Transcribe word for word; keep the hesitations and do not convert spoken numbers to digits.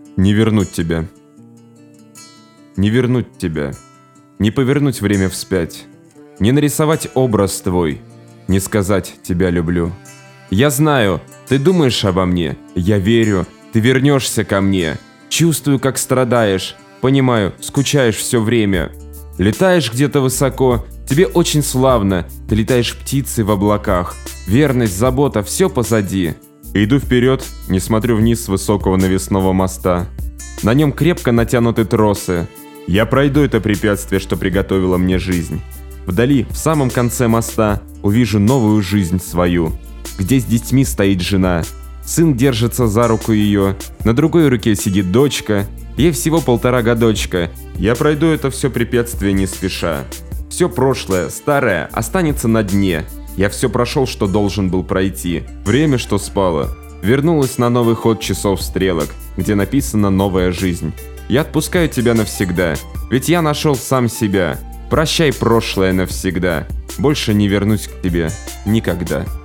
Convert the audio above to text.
Не вернуть тебя. Не вернуть тебя. Не повернуть время вспять. Не нарисовать образ твой. Не сказать «тебя люблю». Я знаю, ты думаешь обо мне. Я верю, ты вернешься ко мне. Чувствую, как страдаешь. Понимаю, скучаешь все время. Летаешь где-то высоко. Тебе очень славно. Ты летаешь птицей в облаках. Верность, забота, все позади. Иду вперед, не смотрю вниз с высокого навесного моста. На нем крепко натянуты тросы. Я пройду это препятствие, что приготовила мне жизнь. Вдали, в самом конце моста, увижу новую жизнь свою, где с детьми стоит жена. Сын держится за руку ее, на другой руке сидит дочка, ей всего полтора годочка. Я пройду это все препятствие не спеша. Все прошлое, старое, останется на дне. Я все прошел, что должен был пройти. Время, что спало, вернулось на новый ход часов стрелок, где написана новая жизнь. Я отпускаю тебя навсегда, ведь я нашел сам себя. Прощай прошлое навсегда, больше не вернусь к тебе никогда.